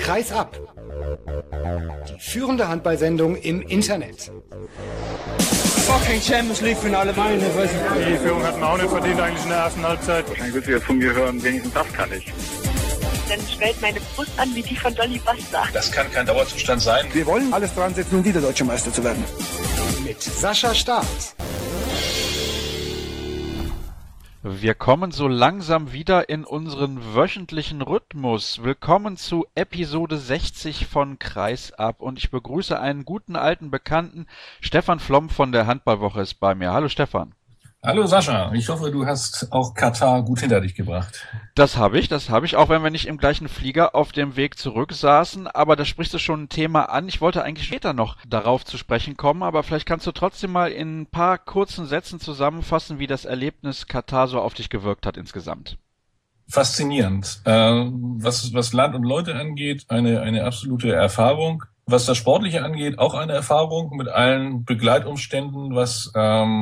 Kreis ab. Die führende Handballsendung im Internet. Fucking Champions League Finale meine Nervöse. Die Führung hatten wir auch nicht verdient eigentlich in der ersten Halbzeit. Wahrscheinlich wird sie jetzt von mir hören, wenigstens das kann ich. Dann schwellt meine Brust an wie die von Dolly Buster. Das kann kein Dauerzustand sein. Wir wollen alles dran setzen, um wieder Deutscher Meister zu werden. Mit Sascha Staat. Wir kommen so langsam wieder in unseren wöchentlichen Rhythmus. Willkommen zu Episode 60 von Kreis ab und ich begrüße einen guten alten Bekannten. Stefan Flom von der Handballwoche ist bei mir. Hallo Stefan. Hallo Sascha, ich hoffe, du hast auch Katar gut hinter dich gebracht. Das habe ich, auch wenn wir nicht im gleichen Flieger auf dem Weg zurück saßen, aber da sprichst du schon ein Thema an. Ich wollte eigentlich später noch darauf zu sprechen kommen, aber vielleicht kannst du trotzdem mal in ein paar kurzen Sätzen zusammenfassen, wie das Erlebnis Katar so auf dich gewirkt hat insgesamt. Faszinierend. Was Land und Leute angeht, eine absolute Erfahrung. Was das Sportliche angeht, auch eine Erfahrung mit allen Begleitumständen, was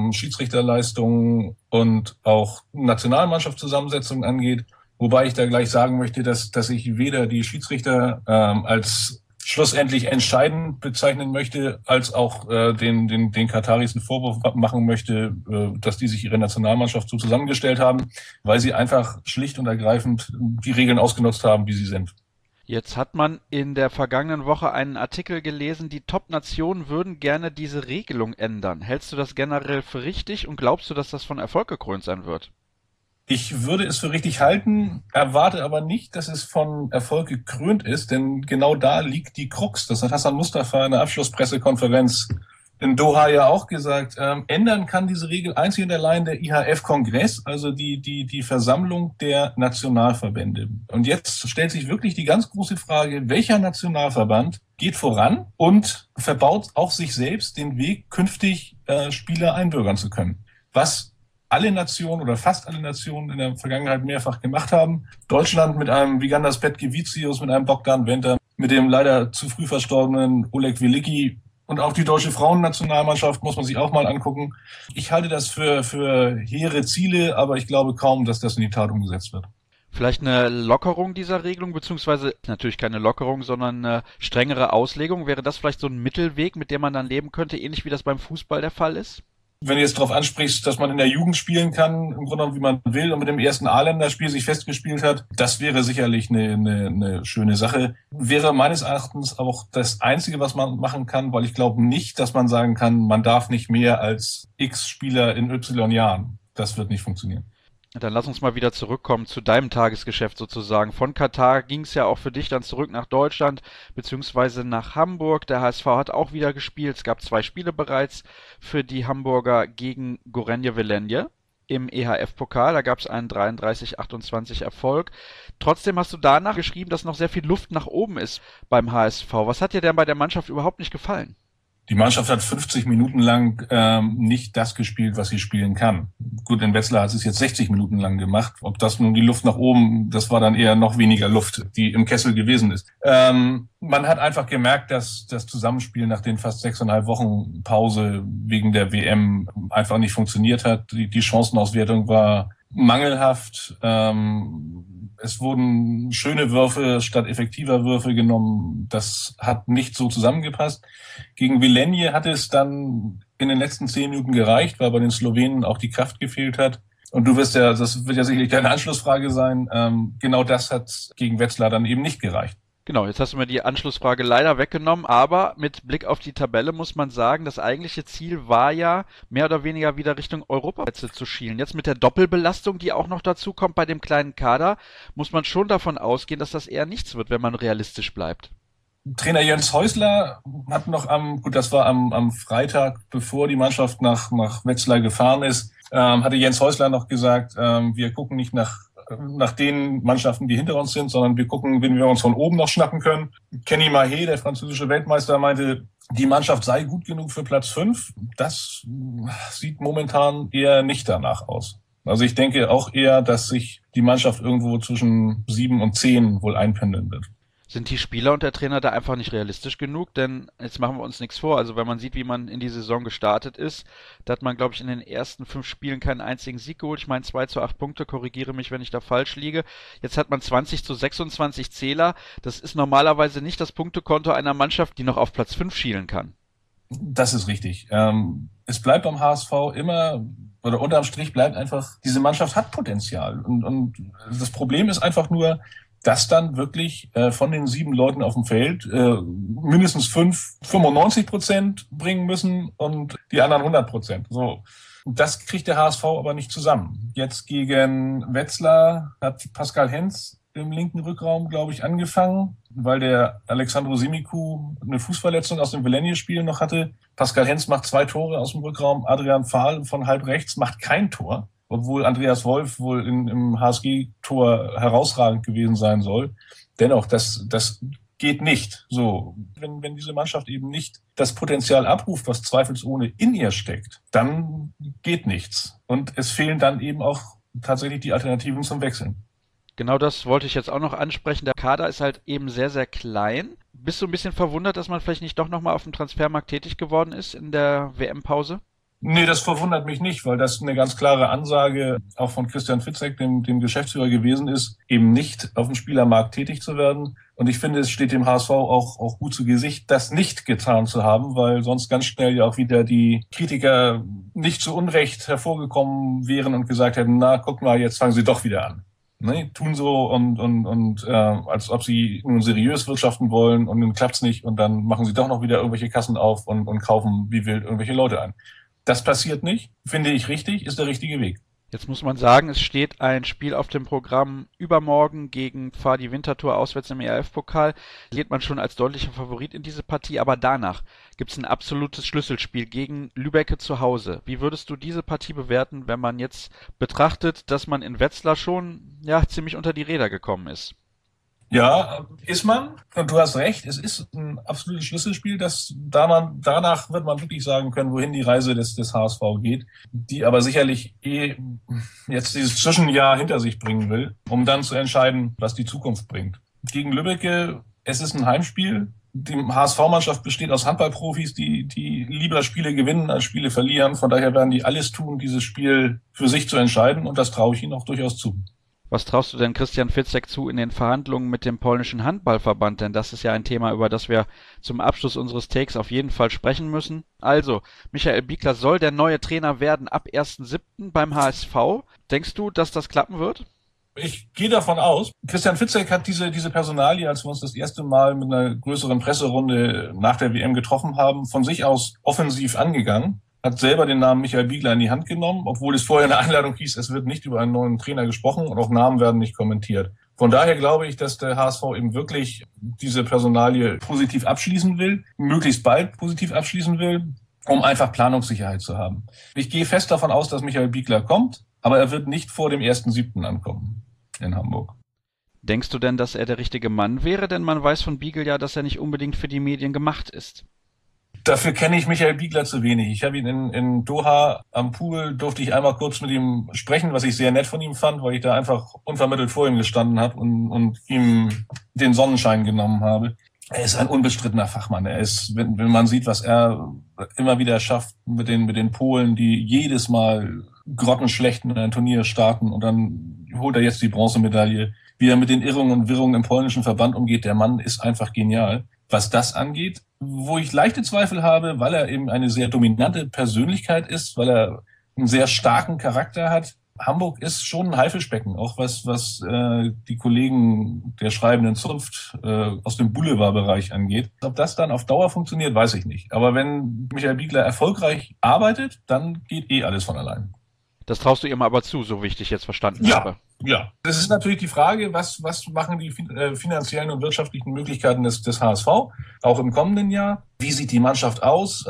Schiedsrichterleistungen und auch Nationalmannschaftszusammensetzung angeht. Wobei ich da gleich sagen möchte, dass ich weder die Schiedsrichter als schlussendlich entscheidend bezeichnen möchte, als auch den Kataris einen Vorwurf machen möchte, dass die sich ihre Nationalmannschaft so zusammengestellt haben, weil sie einfach schlicht und ergreifend die Regeln ausgenutzt haben, wie sie sind. Jetzt hat man in der vergangenen Woche einen Artikel gelesen, die Top-Nationen würden gerne diese Regelung ändern. Hältst du das generell für richtig und glaubst du, dass das von Erfolg gekrönt sein wird? Ich würde es für richtig halten, erwarte aber nicht, dass es von Erfolg gekrönt ist, denn genau da liegt die Krux. Das hat Hassan Mustafa in der Abschlusspressekonferenz in Doha ja auch gesagt. Ändern kann diese Regel einzig und allein der IHF-Kongress, also die Versammlung der Nationalverbände. Und jetzt stellt sich wirklich die ganz große Frage, welcher Nationalverband geht voran und verbaut auch sich selbst den Weg, künftig Spieler einbürgern zu können. Was alle Nationen oder fast alle Nationen in der Vergangenheit mehrfach gemacht haben. Deutschland mit einem Vigandas Petkevicius, mit einem Bogdan Wenter, mit dem leider zu früh verstorbenen Oleg Wilicki. Und auch die deutsche Frauennationalmannschaft muss man sich auch mal angucken. Ich halte das für hehre Ziele, aber ich glaube kaum, dass das in die Tat umgesetzt wird. Vielleicht eine Lockerung dieser Regelung, beziehungsweise natürlich keine Lockerung, sondern eine strengere Auslegung. Wäre das vielleicht so ein Mittelweg, mit dem man dann leben könnte, ähnlich wie das beim Fußball der Fall ist? Wenn du jetzt darauf ansprichst, dass man in der Jugend spielen kann, im Grunde genommen wie man will und mit dem ersten A-Länderspiel sich festgespielt hat, das wäre sicherlich eine schöne Sache. Wäre meines Erachtens auch das Einzige, was man machen kann, weil ich glaube nicht, dass man sagen kann, man darf nicht mehr als X Spieler in Y Jahren. Das wird nicht funktionieren. Dann lass uns mal wieder zurückkommen zu deinem Tagesgeschäft sozusagen. Von Katar ging es ja auch für dich dann zurück nach Deutschland beziehungsweise nach Hamburg. Der HSV hat auch wieder gespielt. Es gab 2 Spiele bereits für die Hamburger gegen Gorenje Velenje im EHF-Pokal. Da gab es einen 33-28 Erfolg. Trotzdem hast du danach geschrieben, dass noch sehr viel Luft nach oben ist beim HSV. Was hat dir denn bei der Mannschaft überhaupt nicht gefallen? Die Mannschaft hat 50 Minuten lang nicht das gespielt, was sie spielen kann. Gut, in Wetzlar hat sie es jetzt 60 Minuten lang gemacht. Ob das nun die Luft nach oben, das war dann eher noch weniger Luft, die im Kessel gewesen ist. Man hat einfach gemerkt, dass das Zusammenspiel nach den fast 6,5 Wochen Pause wegen der WM einfach nicht funktioniert hat. Die Chancenauswertung war mangelhaft. Es wurden schöne Würfe statt effektiver Würfe genommen. Das hat nicht so zusammengepasst. Gegen Velenje hat es dann in den letzten 10 Minuten gereicht, weil bei den Slowenen auch die Kraft gefehlt hat. Und das wird ja sicherlich deine Anschlussfrage sein. Genau das hat gegen Wetzlar dann eben nicht gereicht. Genau, jetzt hast du mir die Anschlussfrage leider weggenommen, aber mit Blick auf die Tabelle muss man sagen, das eigentliche Ziel war ja, mehr oder weniger wieder Richtung Europaplätze zu schielen. Jetzt mit der Doppelbelastung, die auch noch dazu kommt bei dem kleinen Kader, muss man schon davon ausgehen, dass das eher nichts wird, wenn man realistisch bleibt. Trainer Jens Häusler hat noch das war am Freitag, bevor die Mannschaft nach Wetzlar gefahren ist, hatte Jens Häusler noch gesagt, wir gucken nicht nach den Mannschaften, die hinter uns sind, sondern wir gucken, wen wir uns von oben noch schnappen können. Kenny Mahé, der französische Weltmeister, meinte, die Mannschaft sei gut genug für Platz 5. Das sieht momentan eher nicht danach aus. Also ich denke auch eher, dass sich die Mannschaft irgendwo zwischen 7 und 10 wohl einpendeln wird. Sind die Spieler und der Trainer da einfach nicht realistisch genug? Denn jetzt machen wir uns nichts vor. Also wenn man sieht, wie man in die Saison gestartet ist, da hat man, glaube ich, in den ersten 5 Spielen keinen einzigen Sieg geholt. Ich meine 2-8 Punkte, korrigiere mich, wenn ich da falsch liege. Jetzt hat man 20-26 Zähler. Das ist normalerweise nicht das Punktekonto einer Mannschaft, die noch auf Platz 5 schielen kann. Das ist richtig. Es bleibt beim HSV immer, oder unterm Strich bleibt einfach, diese Mannschaft hat Potenzial. Und das Problem ist einfach nur, dass dann wirklich von den 7 Leuten auf dem Feld mindestens 5 95% bringen müssen und die anderen 100%. So. Das kriegt der HSV aber nicht zusammen. Jetzt gegen Wetzlar hat Pascal Hens im linken Rückraum, glaube ich, angefangen, weil der Alexandru Simicu eine Fußverletzung aus dem Velenius-Spiel noch hatte. Pascal Hens macht 2 Tore aus dem Rückraum. Adrian Fahl von halb rechts macht kein Tor, obwohl Andreas Wolf wohl im HSG-Tor herausragend gewesen sein soll. Dennoch, das geht nicht. So, wenn diese Mannschaft eben nicht das Potenzial abruft, was zweifelsohne in ihr steckt, dann geht nichts. Und es fehlen dann eben auch tatsächlich die Alternativen zum Wechseln. Genau das wollte ich jetzt auch noch ansprechen. Der Kader ist halt eben sehr, sehr klein. Bist du ein bisschen verwundert, dass man vielleicht nicht doch nochmal auf dem Transfermarkt tätig geworden ist in der WM-Pause? Nee, das verwundert mich nicht, weil das eine ganz klare Ansage auch von Christian Fitzek, dem Geschäftsführer, gewesen ist, eben nicht auf dem Spielermarkt tätig zu werden. Und ich finde, es steht dem HSV auch gut zu Gesicht, das nicht getan zu haben, weil sonst ganz schnell ja auch wieder die Kritiker nicht zu Unrecht hervorgekommen wären und gesagt hätten, na, guck mal, jetzt fangen sie doch wieder an. Ne, tun so und als ob sie nun seriös wirtschaften wollen und dann klappt's nicht und dann machen sie doch noch wieder irgendwelche Kassen auf und kaufen wie wild irgendwelche Leute ein. Das passiert nicht, finde ich richtig, ist der richtige Weg. Jetzt muss man sagen, es steht ein Spiel auf dem Programm übermorgen gegen Pfadi Winterthur auswärts im ERF-Pokal. Geht man schon als deutlicher Favorit in diese Partie, aber danach gibt es ein absolutes Schlüsselspiel gegen Lübbecke zu Hause. Wie würdest du diese Partie bewerten, wenn man jetzt betrachtet, dass man in Wetzlar schon ziemlich unter die Räder gekommen ist? Ja, ist man. Und du hast recht, es ist ein absolutes Schlüsselspiel, danach wird man wirklich sagen können, wohin die Reise des HSV geht, die aber sicherlich jetzt dieses Zwischenjahr hinter sich bringen will, um dann zu entscheiden, was die Zukunft bringt. Gegen Lübbecke, es ist ein Heimspiel. Die HSV-Mannschaft besteht aus Handballprofis, die lieber Spiele gewinnen als Spiele verlieren. Von daher werden die alles tun, dieses Spiel für sich zu entscheiden, und das traue ich ihnen auch durchaus zu. Was traust du denn Christian Fitzek zu in den Verhandlungen mit dem polnischen Handballverband? Denn das ist ja ein Thema, über das wir zum Abschluss unseres Takes auf jeden Fall sprechen müssen. Also, Michael Biegler soll der neue Trainer werden ab 1.7. beim HSV. Denkst du, dass das klappen wird? Ich gehe davon aus. Christian Fitzek hat diese Personalie, als wir uns das erste Mal mit einer größeren Presserunde nach der WM getroffen haben, von sich aus offensiv angegangen. Hat selber den Namen Michael Biegler in die Hand genommen, obwohl es vorher in der Einladung hieß, es wird nicht über einen neuen Trainer gesprochen und auch Namen werden nicht kommentiert. Von daher glaube ich, dass der HSV eben wirklich diese Personalie positiv abschließen will, möglichst bald positiv abschließen will, um einfach Planungssicherheit zu haben. Ich gehe fest davon aus, dass Michael Biegler kommt, aber er wird nicht vor dem 1.7. ankommen in Hamburg. Denkst du denn, dass er der richtige Mann wäre? Denn man weiß von Biegel ja, dass er nicht unbedingt für die Medien gemacht ist. Dafür kenne ich Michael Biegler zu wenig. Ich habe ihn in Doha am Pool, durfte ich einmal kurz mit ihm sprechen, was ich sehr nett von ihm fand, weil ich da einfach unvermittelt vor ihm gestanden habe und ihm den Sonnenschein genommen habe. Er ist ein unbestrittener Fachmann. Er ist, wenn man sieht, was er immer wieder schafft mit den Polen, die jedes Mal grottenschlecht in ein Turnier starten, und dann holt er jetzt die Bronzemedaille. Wie er mit den Irrungen und Wirrungen im polnischen Verband umgeht, der Mann ist einfach genial. Was das angeht, wo ich leichte Zweifel habe, weil er eben eine sehr dominante Persönlichkeit ist, weil er einen sehr starken Charakter hat. Hamburg ist schon ein Haifischbecken, auch was die Kollegen der schreibenden Zunft aus dem Boulevardbereich angeht. Ob das dann auf Dauer funktioniert, weiß ich nicht. Aber wenn Michael Biegler erfolgreich arbeitet, dann geht alles von allein. Das traust du ihm aber zu, so wie ich dich jetzt verstanden habe. Ja. Das ist natürlich die Frage, was machen die finanziellen und wirtschaftlichen Möglichkeiten des HSV, auch im kommenden Jahr? Wie sieht die Mannschaft aus?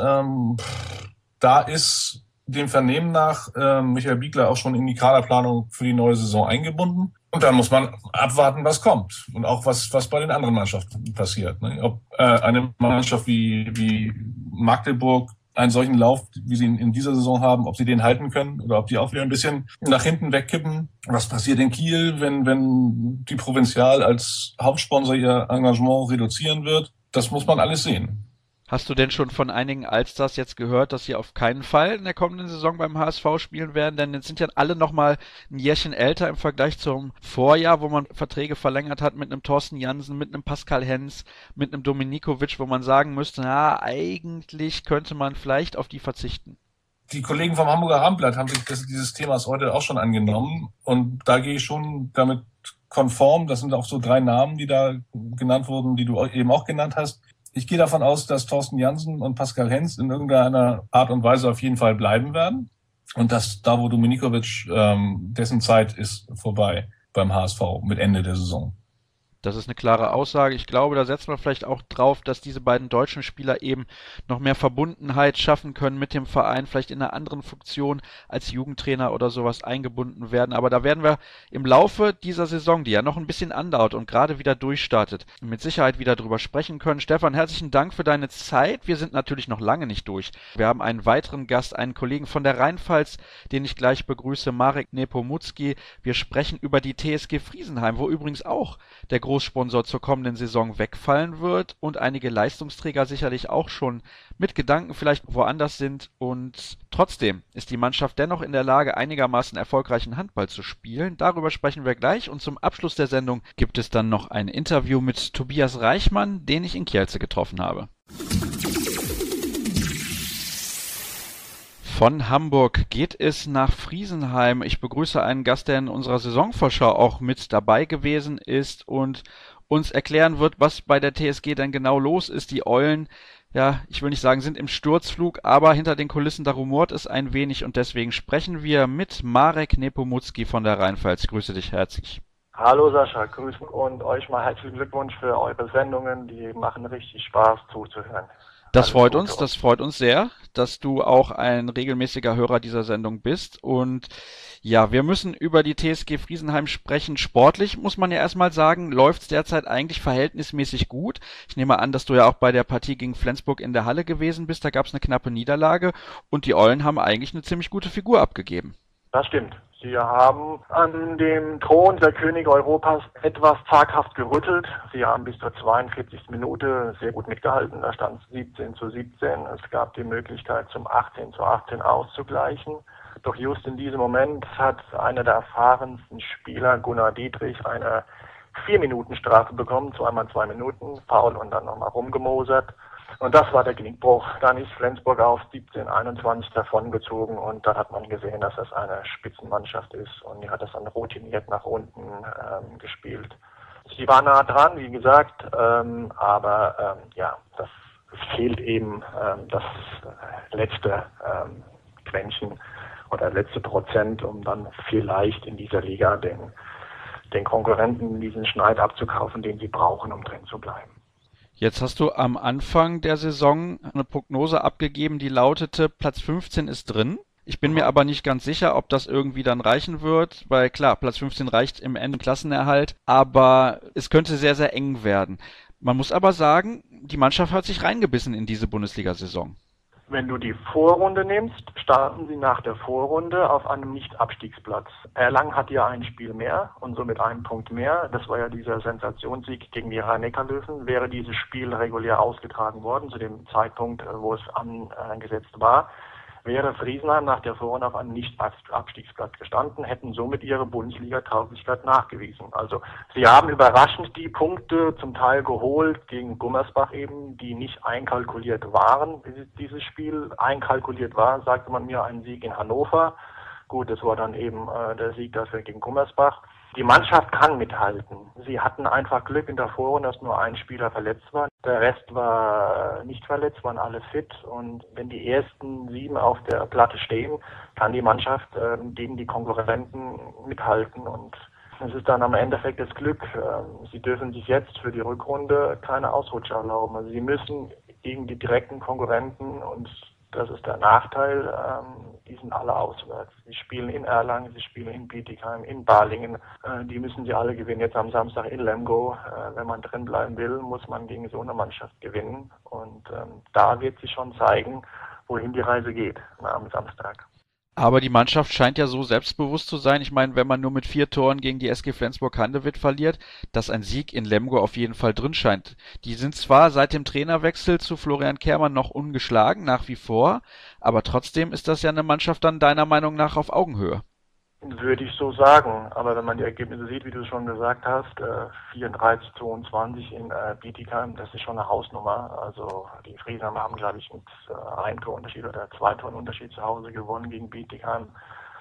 Da ist dem Vernehmen nach Michael Biegler auch schon in die Kaderplanung für die neue Saison eingebunden. Und dann muss man abwarten, was kommt. Und auch was bei den anderen Mannschaften passiert. Ne? Ob eine Mannschaft wie Magdeburg einen solchen Lauf, wie sie ihn in dieser Saison haben, ob sie den halten können oder ob die auch wieder ein bisschen nach hinten wegkippen. Was passiert in Kiel, wenn die Provinzial als Hauptsponsor ihr Engagement reduzieren wird? Das muss man alles sehen. Hast du denn schon von einigen Allstars jetzt gehört, dass sie auf keinen Fall in der kommenden Saison beim HSV spielen werden? Denn jetzt sind ja alle nochmal ein Jährchen älter im Vergleich zum Vorjahr, wo man Verträge verlängert hat mit einem Thorsten Jansen, mit einem Pascal Hens, mit einem Dominikovic, wo man sagen müsste, na, eigentlich könnte man vielleicht auf die verzichten. Die Kollegen vom Hamburger Abendblatt haben sich dieses Themas heute auch schon angenommen. Und da gehe ich schon damit konform. Das sind auch so 3 Namen, die da genannt wurden, die du eben auch genannt hast. Ich gehe davon aus, dass Thorsten Jansen und Pascal Hens in irgendeiner Art und Weise auf jeden Fall bleiben werden. Und dass Davo Dominikovic, dessen Zeit ist vorbei beim HSV mit Ende der Saison. Das ist eine klare Aussage. Ich glaube, da setzt man vielleicht auch drauf, dass diese beiden deutschen Spieler eben noch mehr Verbundenheit schaffen können mit dem Verein, vielleicht in einer anderen Funktion als Jugendtrainer oder sowas eingebunden werden. Aber da werden wir im Laufe dieser Saison, die ja noch ein bisschen andauert und gerade wieder durchstartet, mit Sicherheit wieder drüber sprechen können. Stefan, herzlichen Dank für deine Zeit. Wir sind natürlich noch lange nicht durch. Wir haben einen weiteren Gast, einen Kollegen von der Rheinpfalz, den ich gleich begrüße, Marek Nepomuk. Wir sprechen über die TSG Friesenheim, wo übrigens auch der Großsponsor zur kommenden Saison wegfallen wird und einige Leistungsträger sicherlich auch schon mit Gedanken vielleicht woanders sind, und trotzdem ist die Mannschaft dennoch in der Lage, einigermaßen erfolgreichen Handball zu spielen. Darüber sprechen wir gleich, und zum Abschluss der Sendung gibt es dann noch ein Interview mit Tobias Reichmann, den ich in Kielce getroffen habe. Von Hamburg geht es nach Friesenheim. Ich begrüße einen Gast, der in unserer Saisonvorschau auch mit dabei gewesen ist und uns erklären wird, was bei der TSG denn genau los ist. Die Eulen, ja, ich will nicht sagen, sind im Sturzflug, aber hinter den Kulissen, da rumort es ein wenig, und deswegen sprechen wir mit Marek Nepomuk von der Rheinpfalz. Grüße dich herzlich. Hallo Sascha, grüßen und euch mal herzlichen Glückwunsch für eure Sendungen. Die machen richtig Spaß zuzuhören. Das freut uns sehr, dass du auch ein regelmäßiger Hörer dieser Sendung bist. Und ja, wir müssen über die TSG Friesenheim sprechen. Sportlich muss man ja erstmal sagen, läuft es derzeit eigentlich verhältnismäßig gut. Ich nehme an, dass du ja auch bei der Partie gegen Flensburg in der Halle gewesen bist. Da gab es eine knappe Niederlage und die Eulen haben eigentlich eine ziemlich gute Figur abgegeben. Das stimmt. Sie haben an dem Thron der Könige Europas etwas zaghaft gerüttelt. Sie haben bis zur 42. Minute sehr gut mitgehalten. Da stand es 17:17. Es gab die Möglichkeit, zum 18:18 auszugleichen. Doch just in diesem Moment hat einer der erfahrensten Spieler, Gunnar Dietrich, eine 4-Minuten-Strafe bekommen, zweimal 2 Minuten, Foul und dann nochmal rumgemosert. Und das war der Genickbruch. Dann ist Flensburg auf 17:21 davongezogen, und dann hat man gesehen, dass das eine Spitzenmannschaft ist, und die hat das dann routiniert nach unten gespielt. Sie war nah dran, wie gesagt, aber das fehlt eben das letzte Quäntchen oder letzte Prozent, um dann vielleicht in dieser Liga den Konkurrenten diesen Schneid abzukaufen, den sie brauchen, um drin zu bleiben. Jetzt hast du am Anfang der Saison eine Prognose abgegeben, die lautete, Platz 15 ist drin. Ich bin mir aber nicht ganz sicher, ob das irgendwie dann reichen wird, weil klar, Platz 15 reicht im Ende Klassenerhalt, aber es könnte sehr, sehr eng werden. Man muss aber sagen, die Mannschaft hat sich reingebissen in diese Bundesliga-Saison. Wenn du die Vorrunde nimmst, starten sie nach der Vorrunde auf einem Nicht-Abstiegsplatz. Erlangen hat ja ein Spiel mehr und somit einen Punkt mehr. Das war ja dieser Sensationssieg gegen die Rhein-Neckar-Löwen. Wäre dieses Spiel regulär ausgetragen worden, zu dem Zeitpunkt, wo es angesetzt war, wäre Friesenheim nach der Vorrunde auf einem Nicht-Abstiegsplatz gestanden, hätten somit ihre Bundesliga-Tauglichkeit nachgewiesen. Also sie haben überraschend die Punkte zum Teil geholt gegen Gummersbach eben, die nicht einkalkuliert waren. Bis dieses Spiel einkalkuliert war, sagte man mir, ein Sieg in Hannover. Gut, das war dann eben der Sieg dafür gegen Gummersbach. Die Mannschaft kann mithalten. Sie hatten einfach Glück in der Vorrunde, dass nur ein Spieler verletzt war. Der Rest war nicht verletzt, waren alle fit. Und wenn die ersten 7 auf der Platte stehen, kann die Mannschaft gegen die Konkurrenten mithalten. Und es ist dann am Endeffekt das Glück. Sie dürfen sich jetzt für die Rückrunde keine Ausrutscher erlauben. Also sie müssen gegen die direkten Konkurrenten, und das ist der Nachteil, die sind alle auswärts. Sie spielen in Erlangen, sie spielen in Bietigheim, in Balingen. Die müssen sie alle gewinnen. Jetzt am Samstag in Lemgo. Wenn man drin bleiben will, muss man gegen so eine Mannschaft gewinnen. Und da wird sich schon zeigen, wohin die Reise geht am Samstag. Aber die Mannschaft scheint ja so selbstbewusst zu sein. Ich meine, wenn man nur mit 4 Toren gegen die SG Flensburg-Handewitt verliert, dass ein Sieg in Lemgo auf jeden Fall drin scheint. Die sind zwar seit dem Trainerwechsel zu Florian Kehrmann noch ungeschlagen, nach wie vor, aber trotzdem ist das ja eine Mannschaft dann deiner Meinung nach auf Augenhöhe. Würde ich so sagen, aber wenn man die Ergebnisse sieht, wie du schon gesagt hast, 34-22 in Bietigheim, das ist schon eine Hausnummer. Also die Friesenheimer haben, glaube ich, mit einem Torunterschied oder 2 Torenunterschied zu Hause gewonnen gegen Bietigheim.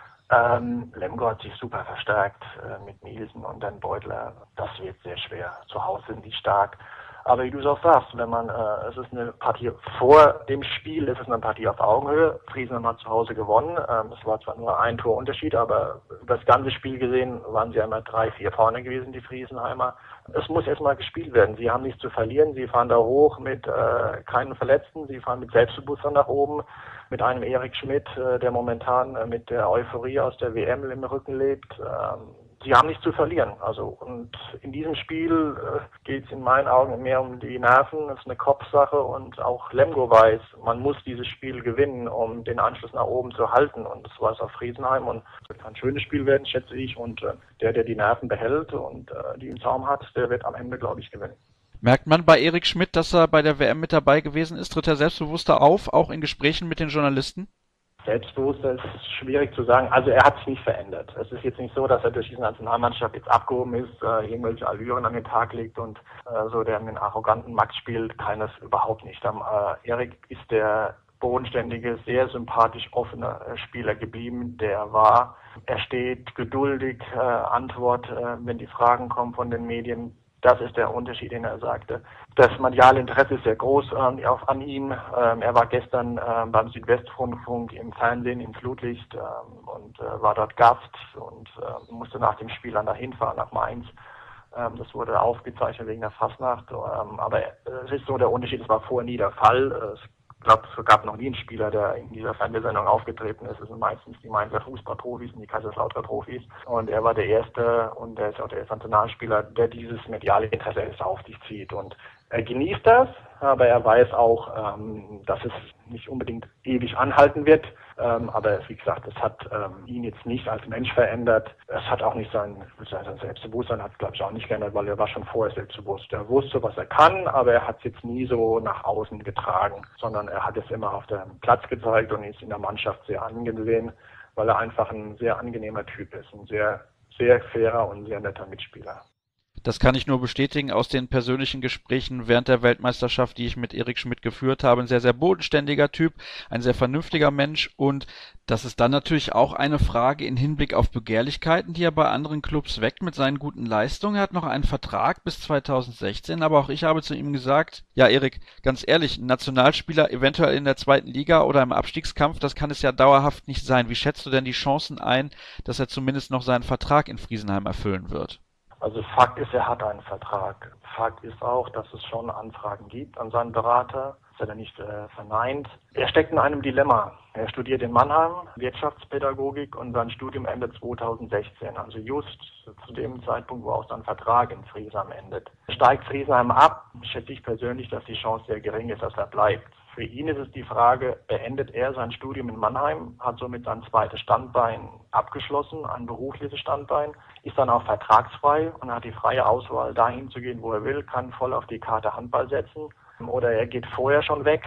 Lemgo hat sich super verstärkt mit Nielsen und dann Beutler. Das wird sehr schwer. Zu Hause sind die stark. Aber wie du es auch sagst, es ist eine Partie vor dem Spiel, es ist eine Partie auf Augenhöhe. Friesenheim hat zu Hause gewonnen. Es war zwar nur ein Torunterschied, aber über das ganze Spiel gesehen waren sie einmal 3-4 vorne gewesen, die Friesenheimer. Es muss erstmal gespielt werden. Sie haben nichts zu verlieren. Sie fahren da hoch mit keinen Verletzten. Sie fahren mit Selbstbewusstsein nach oben. Mit einem Erik Schmidt, der momentan mit der Euphorie aus der WM im Rücken lebt. Sie haben nichts zu verlieren. Und in diesem Spiel geht es in meinen Augen mehr um die Nerven. Es ist eine Kopfsache und auch Lemgo weiß, man muss dieses Spiel gewinnen, um den Anschluss nach oben zu halten. Und das war es auf Friesenheim und es wird ein schönes Spiel werden, schätze ich. Und der die Nerven behält und die im Zaum hat, der wird am Ende, glaube ich, gewinnen. Merkt man bei Erik Schmidt, dass er bei der WM mit dabei gewesen ist? Tritt er selbstbewusster auf, auch in Gesprächen mit den Journalisten? Selbstbewusster ist schwierig zu sagen. Also er hat sich nicht verändert. Es ist jetzt nicht so, dass er durch diese Nationalmannschaft jetzt abgehoben ist, irgendwelche Allüren an den Tag legt und so der mit arroganten Max spielt. Keines überhaupt nicht. Erik ist der bodenständige, sehr sympathisch offene Spieler geblieben, der war. Er steht geduldig, antwortet, wenn die Fragen kommen von den Medien. Das ist der Unterschied, den er sagte. Das mediale Interesse ist sehr groß an ihm. Er war gestern beim Südwestrundfunk im Fernsehen im Flutlicht und war dort Gast und musste nach dem Spiel dann dahin fahren nach Mainz. Das wurde aufgezeichnet wegen der Fastnacht. Aber es ist so der Unterschied, es war vorher nie der Fall. Ich glaube, es gab noch nie einen Spieler, der in dieser Fernsehsendung aufgetreten ist. Es sind meistens die Mainzer Fußballprofis und die Kaiserslautern Profis. Und er war der Erste und er ist auch der erste Nationalspieler, der dieses mediale Interesse auf sich zieht. Und er genießt das, aber er weiß auch, dass es nicht unbedingt ewig anhalten wird. Aber wie gesagt, es hat ihn jetzt nicht als Mensch verändert. Es hat auch nicht sein Selbstbewusstsein, hat es glaube ich auch nicht geändert, weil er war schon vorher selbstbewusst. Er wusste, was er kann, aber er hat es jetzt nie so nach außen getragen, sondern er hat es immer auf dem Platz gezeigt und ist in der Mannschaft sehr angesehen, weil er einfach ein sehr angenehmer Typ ist, ein sehr, sehr fairer und sehr netter Mitspieler. Das kann ich nur bestätigen aus den persönlichen Gesprächen während der Weltmeisterschaft, die ich mit Erik Schmidt geführt habe. Ein sehr, sehr bodenständiger Typ, ein sehr vernünftiger Mensch und das ist dann natürlich auch eine Frage in Hinblick auf Begehrlichkeiten, die er bei anderen Clubs weckt mit seinen guten Leistungen. Er hat noch einen Vertrag bis 2016, aber auch ich habe zu ihm gesagt, ja Erik, ganz ehrlich, ein Nationalspieler eventuell in der 2. Liga oder im Abstiegskampf, das kann es ja dauerhaft nicht sein. Wie schätzt du denn die Chancen ein, dass er zumindest noch seinen Vertrag in Friesenheim erfüllen wird? Also Fakt ist, er hat einen Vertrag. Fakt ist auch, dass es schon Anfragen gibt an seinen Berater. Das hat er nicht verneint. Er steckt in einem Dilemma. Er studiert in Mannheim Wirtschaftspädagogik und sein Studium endet 2016. Also just zu dem Zeitpunkt, wo auch sein Vertrag in Friesenheim endet. Steigt Friesenheim ab, schätze ich persönlich, dass die Chance sehr gering ist, dass er bleibt. Für ihn ist es die Frage, beendet er sein Studium in Mannheim, hat somit sein zweites Standbein abgeschlossen, ein berufliches Standbein, ist dann auch vertragsfrei und hat die freie Auswahl, dahin zu gehen, wo er will, kann voll auf die Karte Handball setzen. Oder er geht vorher schon weg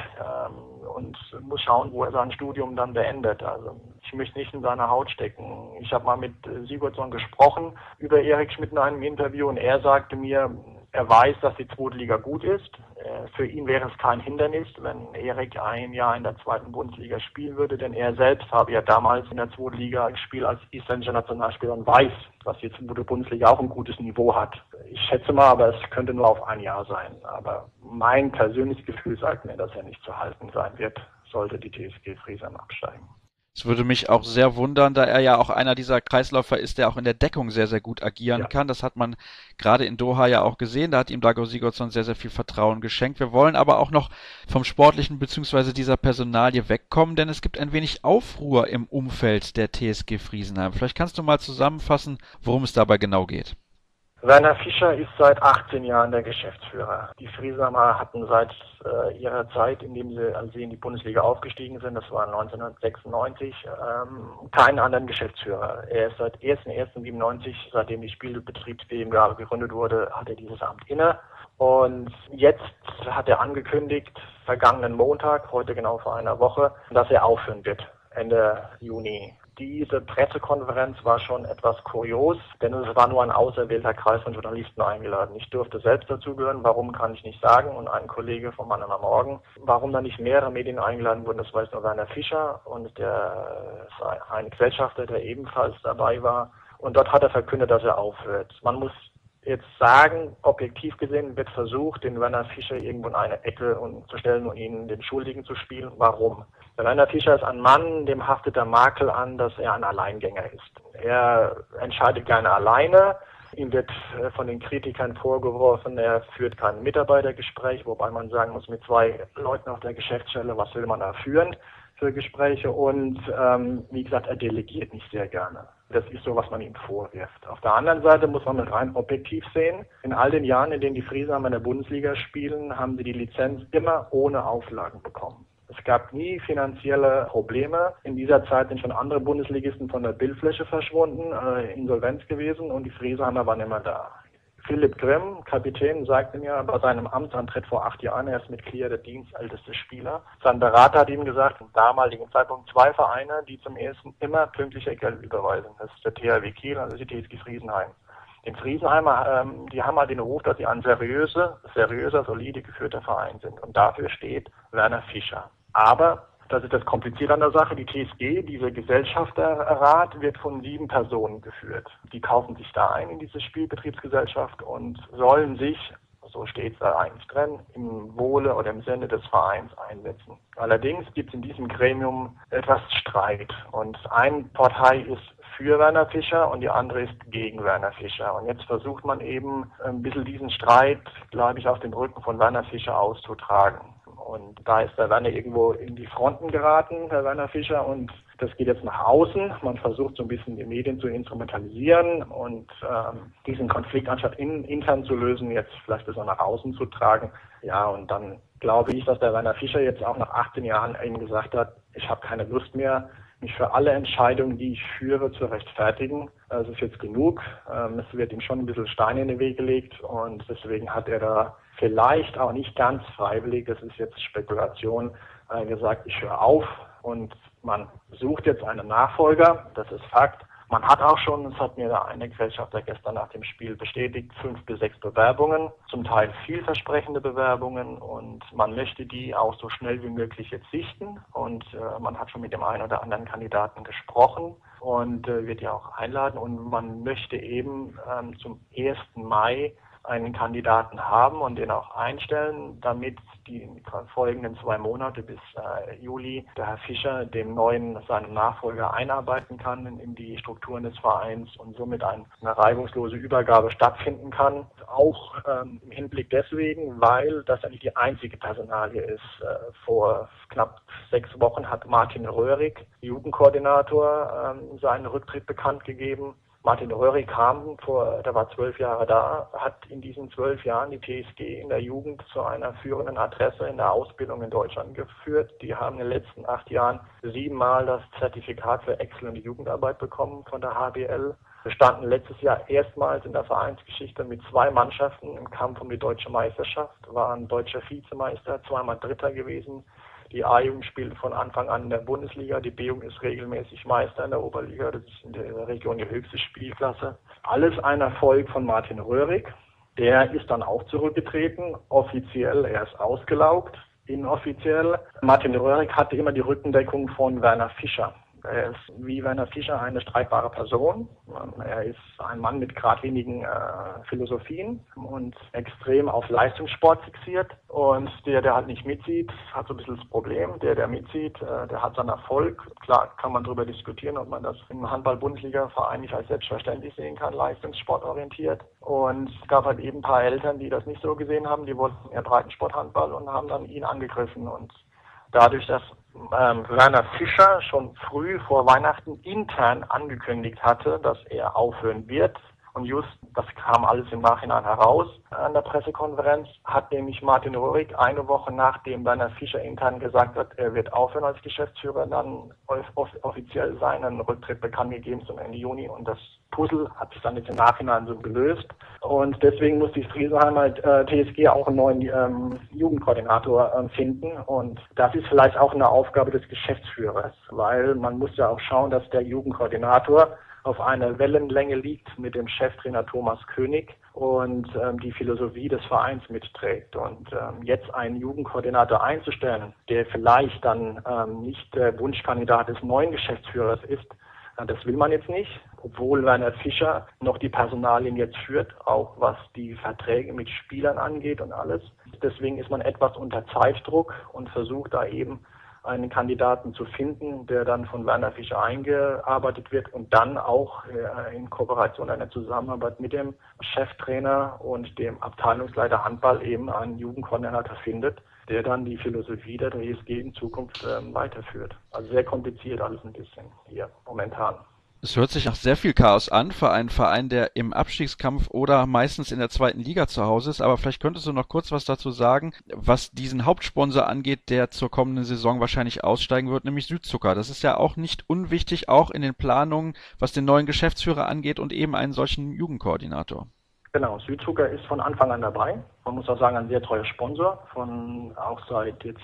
und muss schauen, wo er sein Studium dann beendet. Also ich möchte nicht in seiner Haut stecken. Ich habe mal mit Sigurdsson gesprochen über Erik Schmidt in einem Interview und er sagte mir, er weiß, dass die 2. Liga gut ist. Für ihn wäre es kein Hindernis, wenn Erik ein Jahr in der 2. Bundesliga spielen würde, denn er selbst habe ja damals in der 2. Liga gespielt als isländischer Nationalspieler und weiß, dass jetzt die Bundesliga auch ein gutes Niveau hat. Ich schätze mal, aber es könnte nur auf ein Jahr sein. Aber mein persönliches Gefühl sagt mir, dass er nicht zu halten sein wird, sollte die TSG Friesenheim absteigen. Es würde mich auch sehr wundern, da er ja auch einer dieser Kreisläufer ist, der auch in der Deckung sehr, sehr gut agieren kann. Das hat man gerade in Doha ja auch gesehen. Da hat ihm Dago Sigurdsson sehr, sehr viel Vertrauen geschenkt. Wir wollen aber auch noch vom Sportlichen bzw. dieser Personalie wegkommen, denn es gibt ein wenig Aufruhr im Umfeld der TSG Friesenheim. Vielleicht kannst du mal zusammenfassen, worum es dabei genau geht. Werner Fischer ist seit 18 Jahren der Geschäftsführer. Die Friesenheimer hatten seit ihrer Zeit, als sie in die Bundesliga aufgestiegen sind, das war 1996, keinen anderen Geschäftsführer. Er ist seit 1.1.97, seitdem die Spielbetriebs GmbH gegründet wurde, hat er dieses Amt inne. Und jetzt hat er angekündigt, vergangenen Montag, heute genau vor einer Woche, dass er aufhören wird, Ende Juni. Diese Pressekonferenz war schon etwas kurios, denn es war nur ein auserwählter Kreis von Journalisten eingeladen. Ich durfte selbst dazugehören, warum kann ich nicht sagen, und ein Kollege vom Mann am Morgen. Warum da nicht mehrere Medien eingeladen wurden, das weiß nur Werner Fischer und ein Gesellschafter, der ebenfalls dabei war. Und dort hat er verkündet, dass er aufhört. Man muss jetzt sagen, objektiv gesehen wird versucht, den Werner Fischer irgendwo in eine Ecke zu stellen und ihn den Schuldigen zu spielen. Warum? Der Werner Fischer ist ein Mann, dem haftet der Makel an, dass er ein Alleingänger ist. Er entscheidet gerne alleine. Ihm wird von den Kritikern vorgeworfen, er führt kein Mitarbeitergespräch, wobei man sagen muss, mit 2 Leuten auf der Geschäftsstelle, was will man da führen für Gespräche? Und wie gesagt, er delegiert nicht sehr gerne. Das ist so, was man ihm vorwirft. Auf der anderen Seite muss man rein objektiv sehen. In all den Jahren, in denen die Friesenheimer in der Bundesliga spielen, haben sie die Lizenz immer ohne Auflagen bekommen. Es gab nie finanzielle Probleme. In dieser Zeit sind schon andere Bundesligisten von der Bildfläche verschwunden, Insolvenz gewesen, und die Friesenheimer waren immer da. Philipp Grimm, Kapitän, sagte mir bei seinem Amtsantritt vor 8 Jahren, er ist mit Clear der dienstälteste Spieler. Sein Berater hat ihm gesagt, zum damaligen Zeitpunkt 2 Vereine, die zum ersten immer pünktlicher Geld überweisen. Das ist der THW Kiel und die TSG Friesenheim. Den Friesenheimer, die haben halt den Ruf, dass sie ein seriöser, solide geführter Verein sind. Und dafür steht Werner Fischer. Aber, das ist das Komplizierte an der Sache, die TSG, dieser Gesellschafterrat, wird von 7 Personen geführt. Die kaufen sich da ein in diese Spielbetriebsgesellschaft und sollen sich, so steht es da eigentlich drin, im Wohle oder im Sinne des Vereins einsetzen. Allerdings gibt es in diesem Gremium etwas Streit. Und eine Partei ist für Werner Fischer und die andere ist gegen Werner Fischer. Und jetzt versucht man eben ein bisschen diesen Streit, glaube ich, auf dem Rücken von Werner Fischer auszutragen. Und da ist der Werner irgendwo in die Fronten geraten, der Werner Fischer, und das geht jetzt nach außen. Man versucht so ein bisschen die Medien zu instrumentalisieren und diesen Konflikt anstatt intern zu lösen, jetzt vielleicht bis nach außen zu tragen. Ja, und dann glaube ich, dass der Werner Fischer jetzt auch nach 18 Jahren eben gesagt hat, ich habe keine Lust mehr, mich für alle Entscheidungen, die ich führe, zu rechtfertigen. Es ist jetzt genug. Es wird ihm schon ein bisschen Stein in den Weg gelegt und deswegen hat er da vielleicht auch nicht ganz freiwillig, das ist jetzt Spekulation, gesagt, ich höre auf, und man sucht jetzt einen Nachfolger, das ist Fakt. Man hat auch schon, das hat mir da eine Gesellschafter gestern nach dem Spiel bestätigt, 5 bis 6 Bewerbungen, zum Teil vielversprechende Bewerbungen, und man möchte die auch so schnell wie möglich jetzt sichten, und man hat schon mit dem einen oder anderen Kandidaten gesprochen und wird ja auch einladen, und man möchte eben zum 1. Mai einen Kandidaten haben und den auch einstellen, damit die folgenden 2 Monate bis Juli der Herr Fischer seinem Nachfolger einarbeiten kann in die Strukturen des Vereins und somit eine reibungslose Übergabe stattfinden kann. Auch im Hinblick deswegen, weil das eigentlich die einzige Personalie ist. Vor knapp 6 Wochen hat Martin Röhrig, Jugendkoordinator, seinen Rücktritt bekannt gegeben. Martin Röhrig der war 12 Jahre da, hat in diesen 12 Jahren die TSG in der Jugend zu einer führenden Adresse in der Ausbildung in Deutschland geführt. Die haben in den letzten 8 Jahren 7-mal das Zertifikat für exzellente Jugendarbeit bekommen von der HBL. Wir standen letztes Jahr erstmals in der Vereinsgeschichte mit 2 Mannschaften im Kampf um die deutsche Meisterschaft, waren deutscher Vizemeister, 2-mal Dritter gewesen. Die A-Jugend spielt von Anfang an in der Bundesliga, die B-Jugend ist regelmäßig Meister in der Oberliga, das ist in der Region die höchste Spielklasse. Alles ein Erfolg von Martin Röhrig. Der ist dann auch zurückgetreten, offiziell, er ist ausgelaugt, inoffiziell. Martin Röhrig hatte immer die Rückendeckung von Werner Fischer. Er ist wie Werner Fischer eine streitbare Person. Er ist ein Mann mit geradlinigen Philosophien und extrem auf Leistungssport fixiert. Und der halt nicht mitzieht, hat so ein bisschen das Problem. Der mitzieht, der hat seinen Erfolg. Klar kann man darüber diskutieren, ob man das im Handball-Bundesliga-Verein nicht als selbstverständlich sehen kann, leistungssportorientiert. Und es gab halt eben ein paar Eltern, die das nicht so gesehen haben. Die wollten eher Breitensporthandball und haben dann ihn angegriffen. Und dadurch, dass Werner Fischer schon früh vor Weihnachten intern angekündigt hatte, dass er aufhören wird, Und just, das kam alles im Nachhinein heraus an der Pressekonferenz, hat nämlich Martin Röhrig eine Woche nachdem Werner Fischer intern gesagt hat, er wird aufhören als Geschäftsführer, dann offiziell seinen Rücktritt bekannt gegeben zum Ende Juni. Und das Puzzle hat sich dann jetzt im Nachhinein so gelöst. Und deswegen muss die Friesenheimer TSG auch einen neuen Jugendkoordinator finden. Und das ist vielleicht auch eine Aufgabe des Geschäftsführers, weil man muss ja auch schauen, dass der Jugendkoordinator auf einer Wellenlänge liegt mit dem Cheftrainer Thomas König und die Philosophie des Vereins mitträgt. Und jetzt einen Jugendkoordinator einzustellen, der vielleicht dann nicht der Wunschkandidat des neuen Geschäftsführers ist, das will man jetzt nicht, obwohl Werner Fischer noch die Personalien jetzt führt, auch was die Verträge mit Spielern angeht und alles. Deswegen ist man etwas unter Zeitdruck und versucht da eben einen Kandidaten zu finden, der dann von Werner Fischer eingearbeitet wird und dann auch in Kooperation einer Zusammenarbeit mit dem Cheftrainer und dem Abteilungsleiter Handball eben einen Jugendkoordinator findet, der dann die Philosophie der TSG in Zukunft weiterführt. Also sehr kompliziert alles ein bisschen hier momentan. Es hört sich nach sehr viel Chaos an für einen Verein, der im Abstiegskampf oder meistens in der zweiten Liga zu Hause ist. Aber vielleicht könntest du noch kurz was dazu sagen, was diesen Hauptsponsor angeht, der zur kommenden Saison wahrscheinlich aussteigen wird, nämlich Südzucker. Das ist ja auch nicht unwichtig, auch in den Planungen, was den neuen Geschäftsführer angeht und eben einen solchen Jugendkoordinator. Genau, Südzucker ist von Anfang an dabei. Man muss auch sagen, ein sehr treuer Sponsor, auch seit jetzt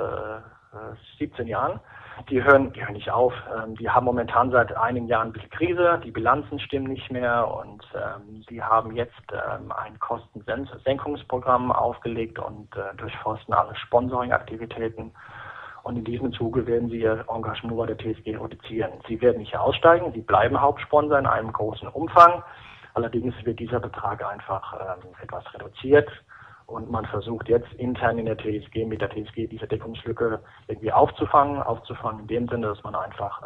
17 Jahren. Die hören nicht auf. Die haben momentan seit einigen Jahren ein bisschen Krise, die Bilanzen stimmen nicht mehr und sie haben jetzt ein Kostensenkungsprogramm aufgelegt und durchforsten alle Sponsoring-Aktivitäten. Und in diesem Zuge werden sie ihr Engagement bei der TSG reduzieren. Sie werden nicht aussteigen, sie bleiben Hauptsponsor in einem großen Umfang. Allerdings wird dieser Betrag einfach etwas reduziert. Und man versucht jetzt intern in der TSG, mit der TSG diese Deckungslücke irgendwie aufzufangen in dem Sinne, dass man einfach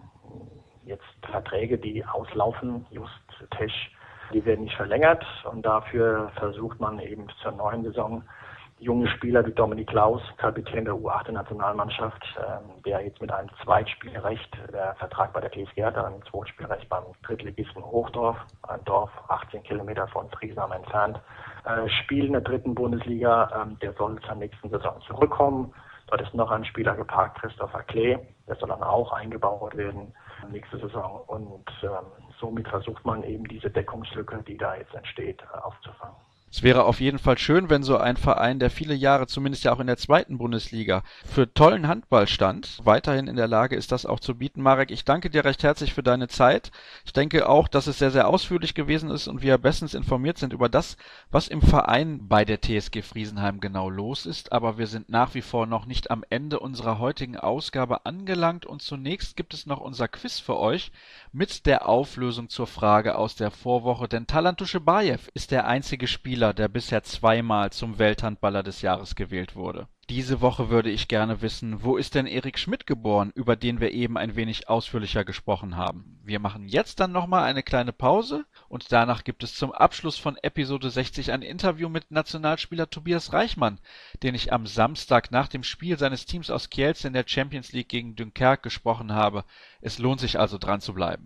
jetzt Verträge, die auslaufen, just Tesch, die werden nicht verlängert und dafür versucht man eben zur neuen Saison junge Spieler wie Dominik Klaus, Kapitän der U18-Nationalmannschaft, der jetzt mit einem Zweitspielrecht der Vertrag bei der TSG hat, einem Zweitspielrecht beim Drittligisten Hochdorf, ein Dorf 18 Kilometer von Friesenheim entfernt, spielt in der dritten Bundesliga, der soll zur nächsten Saison zurückkommen. Dort ist noch ein Spieler geparkt, Christopher Klee, der soll dann auch eingebaut werden nächste Saison. Und somit versucht man eben diese Deckungslücke, die da jetzt entsteht, aufzufangen. Es wäre auf jeden Fall schön, wenn so ein Verein, der viele Jahre, zumindest ja auch in der zweiten Bundesliga, für tollen Handball stand, weiterhin in der Lage ist, das auch zu bieten. Marek, ich danke dir recht herzlich für deine Zeit. Ich denke auch, dass es sehr, sehr ausführlich gewesen ist und wir bestens informiert sind über das, was im Verein bei der TSG Friesenheim genau los ist. Aber wir sind nach wie vor noch nicht am Ende unserer heutigen Ausgabe angelangt und zunächst gibt es noch unser Quiz für euch mit der Auflösung zur Frage aus der Vorwoche, denn Talant Duschebaev ist der einzige Spieler, der bisher zweimal zum Welthandballer des Jahres gewählt wurde. Diese Woche würde ich gerne wissen, wo ist denn Erik Schmidt geboren, über den wir eben ein wenig ausführlicher gesprochen haben. Wir machen jetzt dann nochmal eine kleine Pause und danach gibt es zum Abschluss von Episode 60 ein Interview mit Nationalspieler Tobias Reichmann, den ich am Samstag nach dem Spiel seines Teams aus Kielce in der Champions League gegen Dunkerque gesprochen habe. Es lohnt sich also dran zu bleiben.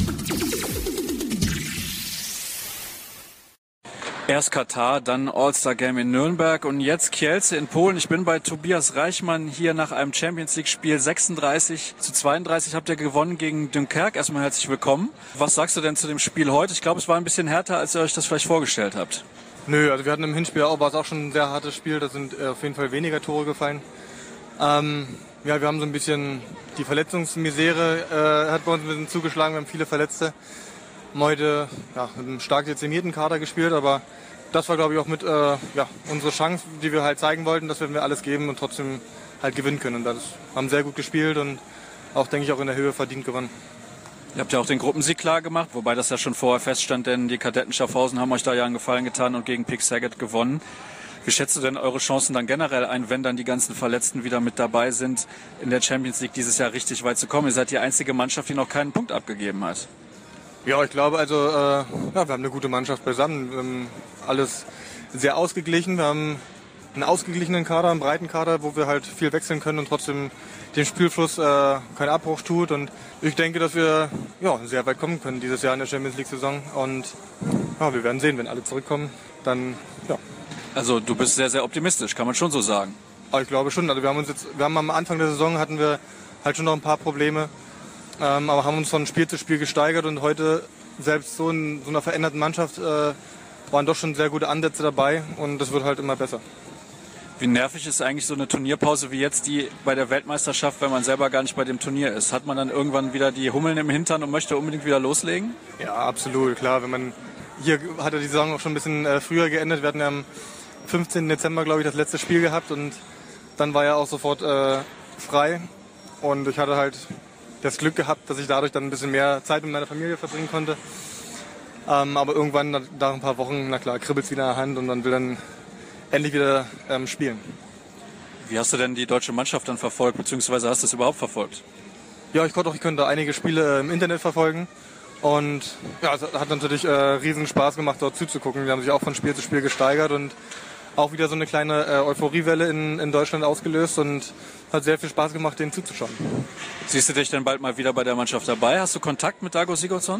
Erst Katar, dann All-Star-Game in Nürnberg und jetzt Kielce in Polen. Ich bin bei Tobias Reichmann hier nach einem Champions-League-Spiel. 36-32 habt ihr gewonnen gegen Dunkerque. Erstmal herzlich willkommen. Was sagst du denn zu dem Spiel heute? Ich glaube, es war ein bisschen härter, als ihr euch das vielleicht vorgestellt habt. Nö, also wir hatten im Hinspiel war es auch schon ein sehr hartes Spiel. Da sind auf jeden Fall weniger Tore gefallen. Ja, wir haben so ein bisschen die Verletzungsmisere hat bei uns ein bisschen zugeschlagen. Wir haben viele Verletzte. Haben heute mit einem stark dezimierten Kader gespielt, aber das war, glaube ich, auch mit unsere Chance, die wir halt zeigen wollten, dass wir alles geben und trotzdem halt gewinnen können. Und das haben sehr gut gespielt und auch, denke ich, auch in der Höhe verdient gewonnen. Ihr habt ja auch den Gruppensieg klar gemacht, wobei das ja schon vorher feststand, denn die Kadetten Schaffhausen haben euch da ja einen Gefallen getan und gegen Pick Saget gewonnen. Wie schätzt du denn eure Chancen dann generell ein, wenn dann die ganzen Verletzten wieder mit dabei sind, in der Champions League dieses Jahr richtig weit zu kommen? Ihr seid die einzige Mannschaft, die noch keinen Punkt abgegeben hat. Ja, ich glaube, also wir haben eine gute Mannschaft beisammen. Wir haben alles sehr ausgeglichen. Wir haben einen ausgeglichenen Kader, einen breiten Kader, wo wir halt viel wechseln können und trotzdem dem Spielfluss keinen Abbruch tut. Und ich denke, dass wir sehr weit kommen können dieses Jahr in der Champions League-Saison. Und wir werden sehen, wenn alle zurückkommen, dann ja. Also du bist sehr, sehr optimistisch, kann man schon so sagen. Aber ich glaube schon. Also wir haben am Anfang der Saison hatten wir halt schon noch ein paar Probleme, aber haben uns von Spiel zu Spiel gesteigert und heute selbst so in so einer veränderten Mannschaft waren doch schon sehr gute Ansätze dabei und das wird halt immer besser. Wie nervig ist eigentlich so eine Turnierpause wie jetzt die bei der Weltmeisterschaft, wenn man selber gar nicht bei dem Turnier ist? Hat man dann irgendwann wieder die Hummeln im Hintern und möchte unbedingt wieder loslegen? Ja, absolut, klar. Hier hat die Saison auch schon ein bisschen früher geendet. Wir hatten ja am 15. Dezember, glaube ich, das letzte Spiel gehabt und dann war ja auch sofort frei. Und ich hatte halt das Glück gehabt, dass ich dadurch dann ein bisschen mehr Zeit mit meiner Familie verbringen konnte. Aber irgendwann, nach ein paar Wochen, na klar, kribbelt es wieder in der Hand und man will dann endlich wieder spielen. Wie hast du denn die deutsche Mannschaft dann verfolgt, beziehungsweise hast du es überhaupt verfolgt? Ja, ich konnte einige Spiele im Internet verfolgen und ja, es hat natürlich riesen Spaß gemacht, dort zuzugucken. Die haben sich auch von Spiel zu Spiel gesteigert und auch wieder so eine kleine Euphoriewelle in Deutschland ausgelöst und hat sehr viel Spaß gemacht, denen zuzuschauen. Siehst du dich denn bald mal wieder bei der Mannschaft dabei? Hast du Kontakt mit Dago Sigurdsson?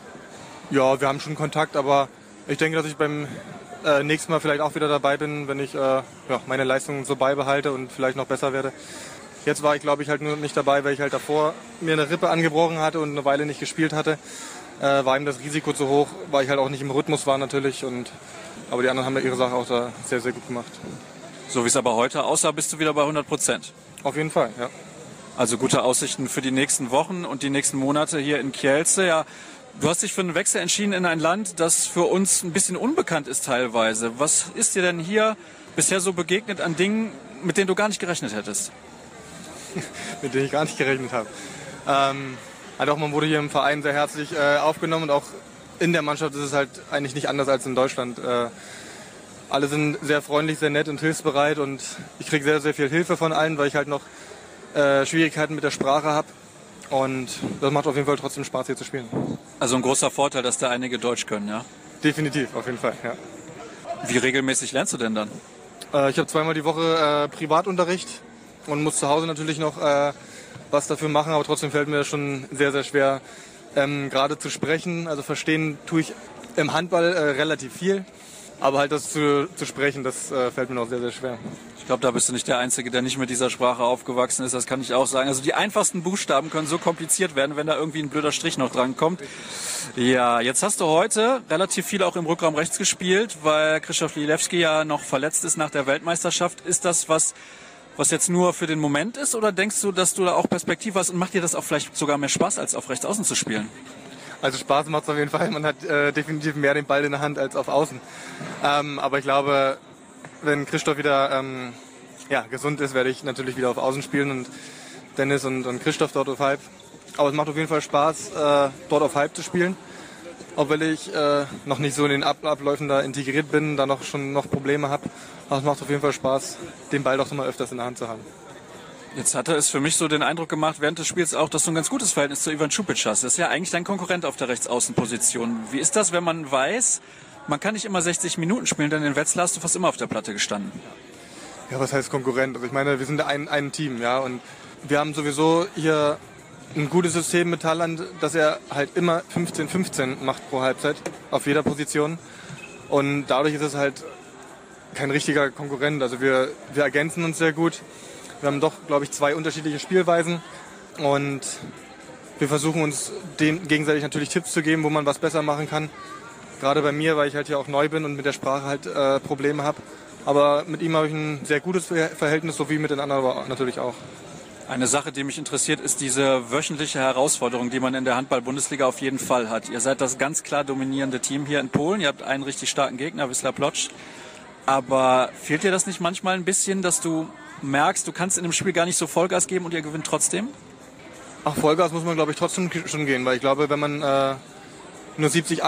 Ja, wir haben schon Kontakt, aber ich denke, dass ich beim nächstes Mal vielleicht auch wieder dabei bin, wenn ich meine Leistung so beibehalte und vielleicht noch besser werde. Jetzt war ich, glaube ich, halt nur nicht dabei, weil ich halt davor mir eine Rippe angebrochen hatte und eine Weile nicht gespielt hatte. War ihm das Risiko zu hoch, weil ich halt auch nicht im Rhythmus war natürlich. Aber die anderen haben ja ihre Sache auch da sehr, sehr gut gemacht. So wie es aber heute aussah, bist du wieder bei 100%. Auf jeden Fall, ja. Also gute Aussichten für die nächsten Wochen und die nächsten Monate hier in Kielce. Ja, du hast dich für einen Wechsel entschieden in ein Land, das für uns ein bisschen unbekannt ist teilweise. Was ist dir denn hier bisher so begegnet an Dingen, mit denen du gar nicht gerechnet hättest? Mit denen ich gar nicht gerechnet habe. Man wurde hier im Verein sehr herzlich aufgenommen und auch in der Mannschaft ist es halt eigentlich nicht anders als in Deutschland. Alle sind sehr freundlich, sehr nett und hilfsbereit und ich kriege sehr, sehr viel Hilfe von allen, weil ich halt noch Schwierigkeiten mit der Sprache habe. Und das macht auf jeden Fall trotzdem Spaß, hier zu spielen. Also ein großer Vorteil, dass da einige Deutsch können, ja? Definitiv, auf jeden Fall, ja. Wie regelmäßig lernst du denn dann? Ich habe zweimal die Woche Privatunterricht und muss zu Hause natürlich noch was dafür machen, aber trotzdem fällt mir das schon sehr, sehr schwer, gerade zu sprechen. Also verstehen tue ich im Handball relativ viel, aber halt das zu sprechen, das fällt mir noch sehr, sehr schwer. Ich glaube, da bist du nicht der Einzige, der nicht mit dieser Sprache aufgewachsen ist. Das kann ich auch sagen. Also die einfachsten Buchstaben können so kompliziert werden, wenn da irgendwie ein blöder Strich noch dran kommt. Ja, jetzt hast du heute relativ viel auch im Rückraum rechts gespielt, weil Krzysztof Lilewski ja noch verletzt ist nach der Weltmeisterschaft. Ist das was jetzt nur für den Moment ist oder denkst du, dass du da auch Perspektive hast und macht dir das auch vielleicht sogar mehr Spaß, als auf rechts außen zu spielen? Also Spaß macht es auf jeden Fall. Man hat definitiv mehr den Ball in der Hand als auf außen. Aber ich glaube, wenn Krzysztof wieder gesund ist, werde ich natürlich wieder auf Außen spielen und Dennis und Krzysztof dort auf Halb. Aber es macht auf jeden Fall Spaß, dort auf Halb zu spielen. Obwohl ich noch nicht so in den Abläufen da integriert bin, da noch Probleme habe. Aber es macht auf jeden Fall Spaß, den Ball doch mal öfters in der Hand zu haben. Jetzt hatte es für mich so den Eindruck gemacht während des Spiels auch, dass du ein ganz gutes Verhältnis zu Ivan Čupić hast. Das ist ja eigentlich dein Konkurrent auf der Rechtsaußenposition. Wie ist das, wenn man weiß, man kann nicht immer 60 Minuten spielen, denn in Wetzlar hast du fast immer auf der Platte gestanden? Ja, was heißt Konkurrent? Also ich meine, wir sind ein Team, ja, und wir haben sowieso hier ein gutes System mit Thaland, dass er halt immer 15-15 macht pro Halbzeit auf jeder Position und dadurch ist es halt kein richtiger Konkurrent. Also wir ergänzen uns sehr gut. Wir haben doch, glaube ich, 2 unterschiedliche Spielweisen und wir versuchen uns gegenseitig natürlich Tipps zu geben, wo man was besser machen kann. Gerade bei mir, weil ich halt hier auch neu bin und mit der Sprache halt Probleme habe. Aber mit ihm habe ich ein sehr gutes Verhältnis, so wie mit den anderen aber natürlich auch. Eine Sache, die mich interessiert, ist diese wöchentliche Herausforderung, die man in der Handball-Bundesliga auf jeden Fall hat. Ihr seid das ganz klar dominierende Team hier in Polen. Ihr habt einen richtig starken Gegner, Wisła Płock. Aber fehlt dir das nicht manchmal ein bisschen, dass du merkst, du kannst in dem Spiel gar nicht so Vollgas geben und ihr gewinnt trotzdem? Ach, Vollgas muss man, glaube ich, trotzdem schon gehen. Weil ich glaube, wenn man nur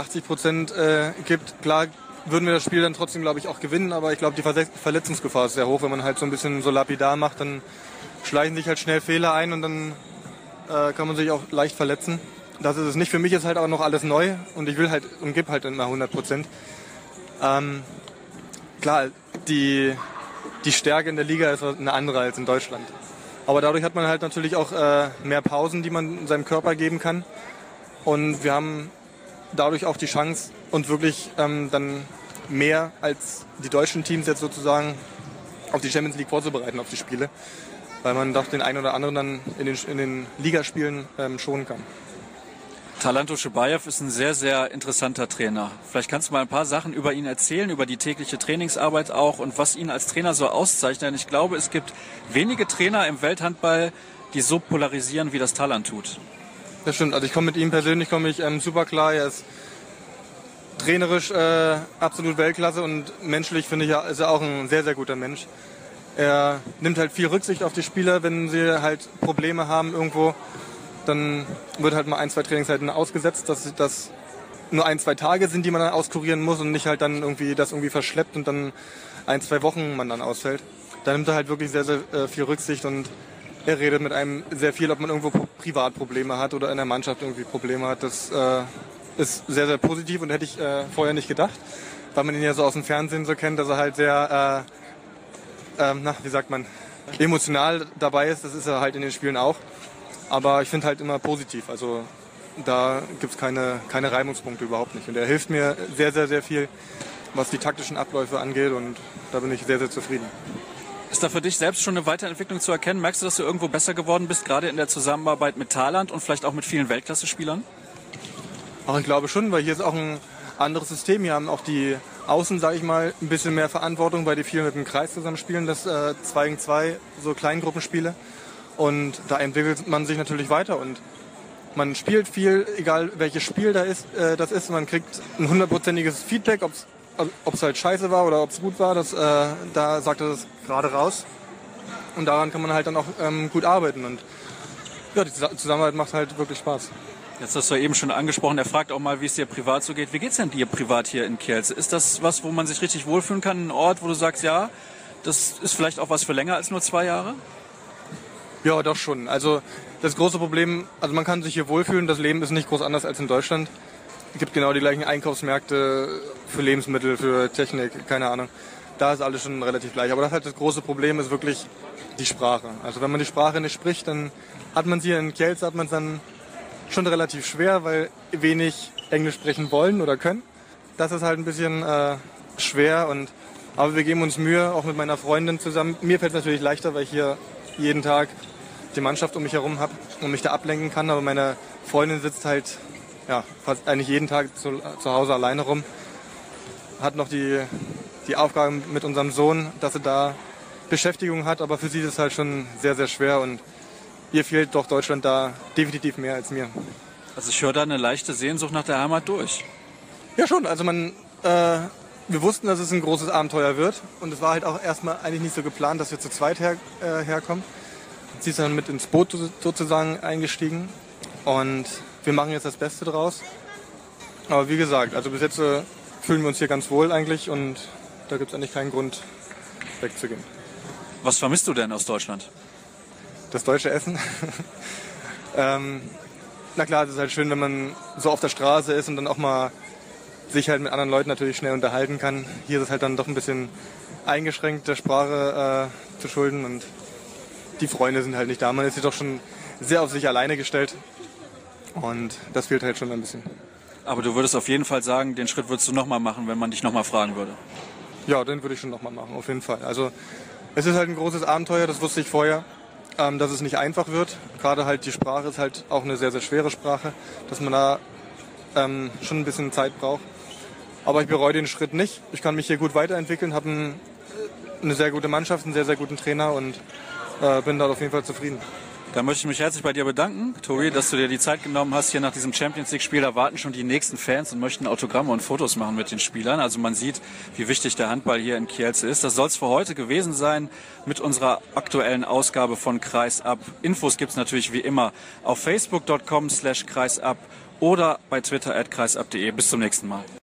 70-80% gibt, klar würden wir das Spiel dann trotzdem, glaube ich, auch gewinnen. Aber ich glaube, die Verletzungsgefahr ist sehr hoch. Wenn man halt so ein bisschen so lapidar macht, dann schleichen sich halt schnell Fehler ein und dann kann man sich auch leicht verletzen. Das ist es nicht. Für mich ist halt auch noch alles neu und ich will halt und gebe halt immer 100%. Klar, die die Stärke in der Liga ist eine andere als in Deutschland. Aber dadurch hat man halt natürlich auch mehr Pausen, die man seinem Körper geben kann. Und wir haben dadurch auch die Chance, uns wirklich dann mehr als die deutschen Teams jetzt sozusagen auf die Champions League vorzubereiten, auf die Spiele. Weil man doch den einen oder anderen dann in den Ligaspielen schonen kann. Talanto Schebajew ist ein sehr, sehr interessanter Trainer. Vielleicht kannst du mal ein paar Sachen über ihn erzählen, über die tägliche Trainingsarbeit auch und was ihn als Trainer so auszeichnet. Denn ich glaube, es gibt wenige Trainer im Welthandball, die so polarisieren, wie das Talant tut. Das stimmt. Also ich komme mit ihm persönlich super klar. Er ist trainerisch absolut Weltklasse und menschlich finde ich, ist er auch ein sehr, sehr guter Mensch. Er nimmt halt viel Rücksicht auf die Spieler, wenn sie halt Probleme haben irgendwo. Dann wird halt mal 1-2 Trainingszeiten ausgesetzt, dass das nur 1-2 Tage sind, die man dann auskurieren muss und nicht halt dann irgendwie verschleppt und dann 1-2 Wochen man dann ausfällt. Da nimmt er halt wirklich sehr, sehr viel Rücksicht und er redet mit einem sehr viel, ob man irgendwo Privatprobleme hat oder in der Mannschaft irgendwie Probleme hat. Das ist sehr, sehr positiv und hätte ich vorher nicht gedacht, weil man ihn ja so aus dem Fernsehen so kennt, dass er halt sehr, emotional dabei ist. Das ist er halt in den Spielen auch. Aber ich finde halt immer positiv. Also da gibt es keine Reibungspunkte überhaupt nicht. Und er hilft mir sehr, sehr, sehr viel, was die taktischen Abläufe angeht. Und da bin ich sehr, sehr zufrieden. Ist da für dich selbst schon eine Weiterentwicklung zu erkennen? Merkst du, dass du irgendwo besser geworden bist, gerade in der Zusammenarbeit mit Talant und vielleicht auch mit vielen Weltklasse-Spielern? Auch ich glaube schon, weil hier ist auch ein anderes System. Hier haben auch die Außen, sage ich mal, ein bisschen mehr Verantwortung, weil die viel mit dem Kreis zusammenspielen. Das 2 gegen 2, so Kleingruppenspiele. Und da entwickelt man sich natürlich weiter und man spielt viel, egal welches Spiel das ist. Man kriegt ein 100%iges Feedback, ob es halt scheiße war oder ob es gut war. Da sagt er das gerade raus. Und daran kann man halt dann auch gut arbeiten. Und ja, die Zusammenarbeit macht halt wirklich Spaß. Jetzt hast du eben schon angesprochen, er fragt auch mal, wie es dir privat so geht. Wie geht's denn dir privat hier in Kielce? Ist das was, wo man sich richtig wohlfühlen kann? Ein Ort, wo du sagst, ja, das ist vielleicht auch was für länger als nur 2 Jahre? Ja, doch schon. Also das große Problem, also man kann sich hier wohlfühlen, das Leben ist nicht groß anders als in Deutschland. Es gibt genau die gleichen Einkaufsmärkte für Lebensmittel, für Technik, keine Ahnung. Da ist alles schon relativ gleich. Aber das große Problem ist wirklich die Sprache. Also wenn man die Sprache nicht spricht, dann hat man es hier in Kielce, hat man es dann schon relativ schwer, weil wenig Englisch sprechen wollen oder können. Das ist halt ein bisschen schwer. Aber wir geben uns Mühe, auch mit meiner Freundin zusammen. Mir fällt es natürlich leichter, weil ich hier jeden Tag die Mannschaft um mich herum habe und mich da ablenken kann. Aber meine Freundin sitzt halt fast eigentlich jeden Tag zu Hause alleine rum. Hat noch die Aufgabe mit unserem Sohn, dass sie da Beschäftigung hat. Aber für sie ist es halt schon sehr, sehr schwer. Und ihr fehlt doch Deutschland da definitiv mehr als mir. Also ich höre da eine leichte Sehnsucht nach der Heimat durch. Ja schon, also wir wussten, dass es ein großes Abenteuer wird. Und es war halt auch erstmal eigentlich nicht so geplant, dass wir zu zweit herkommen. Sie ist dann mit ins Boot sozusagen eingestiegen. Und wir machen jetzt das Beste draus. Aber wie gesagt, also bis jetzt fühlen wir uns hier ganz wohl eigentlich. Und da gibt es eigentlich keinen Grund, wegzugehen. Was vermisst du denn aus Deutschland? Das deutsche Essen. Na klar, es ist halt schön, wenn man so auf der Straße ist und dann auch mal sich halt mit anderen Leuten natürlich schnell unterhalten kann. Hier ist es halt dann doch ein bisschen eingeschränkt, der Sprache zu schulden und die Freunde sind halt nicht da. Man ist hier doch schon sehr auf sich alleine gestellt und das fehlt halt schon ein bisschen. Aber du würdest auf jeden Fall sagen, den Schritt würdest du nochmal machen, wenn man dich nochmal fragen würde? Ja, den würde ich schon nochmal machen, auf jeden Fall. Also es ist halt ein großes Abenteuer, das wusste ich vorher, dass es nicht einfach wird. Gerade halt die Sprache ist halt auch eine sehr, sehr schwere Sprache, dass man da schon ein bisschen Zeit braucht. Aber ich bereue den Schritt nicht. Ich kann mich hier gut weiterentwickeln, habe eine sehr gute Mannschaft, einen sehr, sehr guten Trainer und bin da auf jeden Fall zufrieden. Dann möchte ich mich herzlich bei dir bedanken, Tobi, dass du dir die Zeit genommen hast. Hier nach diesem Champions-League-Spiel erwarten schon die nächsten Fans und möchten Autogramme und Fotos machen mit den Spielern. Also man sieht, wie wichtig der Handball hier in Kielce ist. Das soll es für heute gewesen sein mit unserer aktuellen Ausgabe von Kreisab. Infos gibt es natürlich wie immer auf facebook.com/kreisab oder bei Twitter @kreisab.de. Bis zum nächsten Mal.